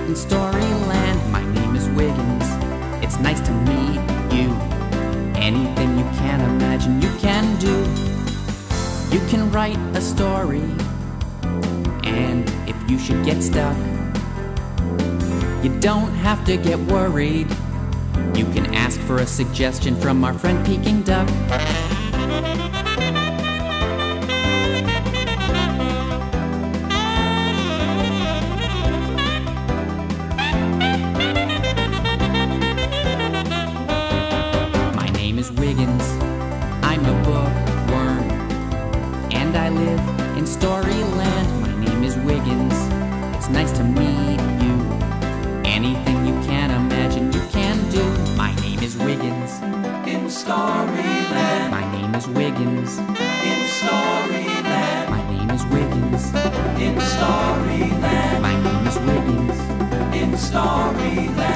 in Storyland. My name is Wiggins. It's nice to meet you. Anything you can imagine, you can do. You can write a story, and if you should get stuck, you don't have to get worried. You can ask for a suggestion from our friend Peking Duck. My name is Wiggins. I'm a bookworm, and I live in Storyland. My name is Wiggins. It's nice to meet you. Anything you can imagine, you can do. My name is Wiggins. In Storyland. My name is Wiggins. In Storyland. My name is Wiggins. In Storyland. My name is Wiggins. In Storyland.